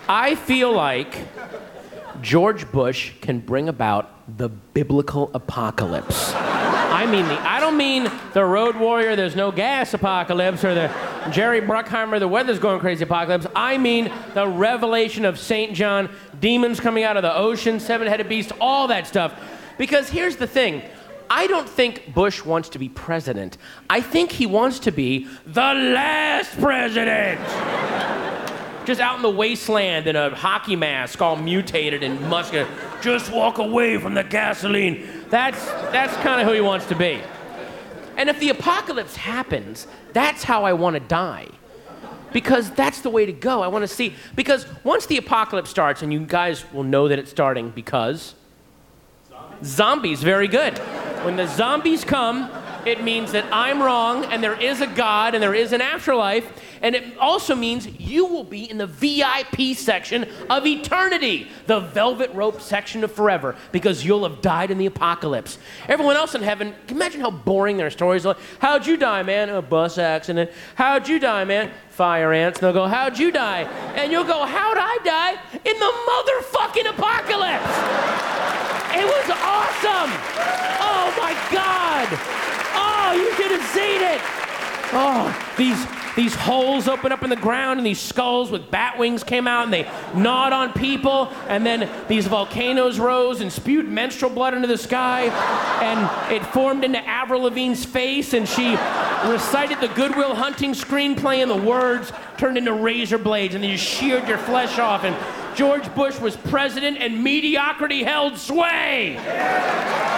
I feel like George Bush can bring about the biblical apocalypse. I don't mean the Road Warrior, there's no gas apocalypse, or the Jerry Bruckheimer, the weather's going crazy apocalypse. I mean the revelation of St. John, demons coming out of the ocean, seven-headed beast, all that stuff. Because here's the thing. I don't think Bush wants to be president. I think he wants to be the last president. Just out in the wasteland in a hockey mask, all mutated and muscular. Just walk away from the gasoline. That's kind of who he wants to be. And if the apocalypse happens, that's how I want to die. Because that's the way to go. I want to see. Because once the apocalypse starts, and you guys will know that it's starting because... Zombies, very good. When the zombies come, it means that I'm wrong, and there is a God, and there is an afterlife, and it also means you will be in the VIP section of eternity, the velvet rope section of forever, because you'll have died in the apocalypse. Everyone else in heaven, can you imagine how boring their stories are? How'd you die, man? A bus accident. How'd you die, man? Fire ants. And they'll go, how'd you die? And you'll go, how'd I die? In the motherfucking apocalypse! It was awesome! Oh my God! Oh, you should have seen it! Oh, these holes open up in the ground and these skulls with bat wings came out and they gnawed on people, and then these volcanoes rose and spewed menstrual blood into the sky, and it formed into Avril Lavigne's face, and she recited the Good Will Hunting screenplay, and the words turned into razor blades, and you sheared your flesh off, and George Bush was president and mediocrity held sway.